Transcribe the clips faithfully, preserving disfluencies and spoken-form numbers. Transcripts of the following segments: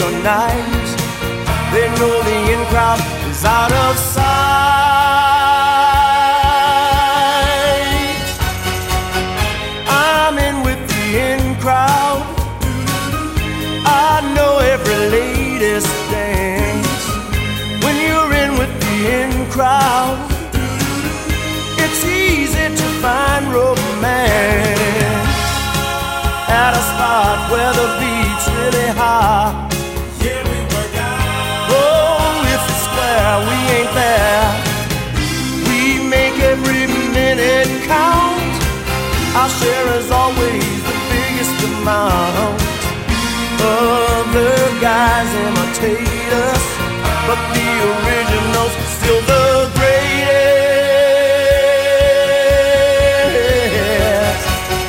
or night. They know the in crowd is out of sight. I'm in with the in crowd. I know every latest dance. When you're in with the in crowd, it's easy to find romance at a spot where the beat's really hot. Yeah, we work out. Oh, if it's square, we ain't there. We make every minute count. Our share is always the biggest amount. Other guys imitate us, but the original's still the greatest.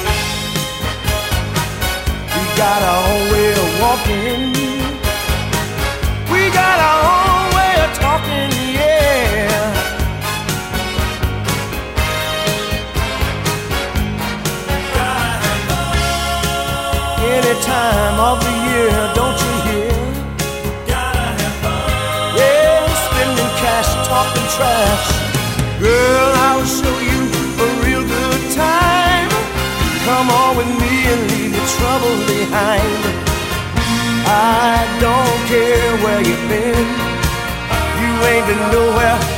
We got our own way of walking. We got our own way of talking, yeah. Any time of the year, don't you hear? Gotta have fun. Yeah, spending cash, talking trash. Girl, I'll show you a real good time. Come on with me and leave your trouble behind. I don't care where you've been. You ain't been nowhere